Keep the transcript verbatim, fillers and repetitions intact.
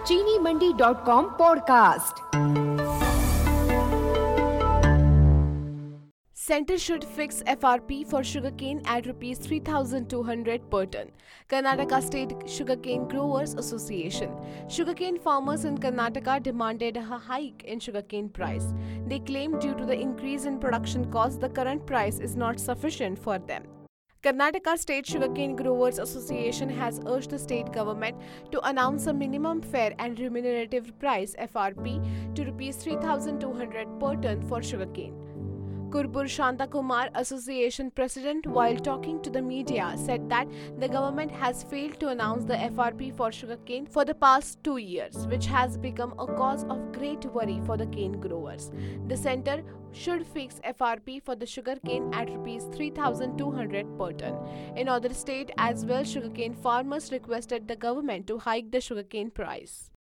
चीनी Mandi dot com podcast. Center should fix F R P for sugarcane at rupees three thousand two hundred per ton. Karnataka State Sugarcane Growers Association. Sugarcane farmers in Karnataka demanded a hike in sugarcane price. They claim due to the increase in production costs, the current price is not sufficient for them. Karnataka State Sugarcane Growers Association has urged the state government to announce a minimum fair and remunerative price F R P to rupees three thousand two hundred per ton for sugarcane. Kurbur Shantakumar, Association President, while talking to the media, said that the government has failed to announce the F R P for sugarcane for the past two years, which has become a cause of great worry for the cane growers. The centre should fix F R P for the sugarcane at rupees three thousand two hundred per ton. In other state as well, sugarcane farmers requested the government to hike the sugarcane price.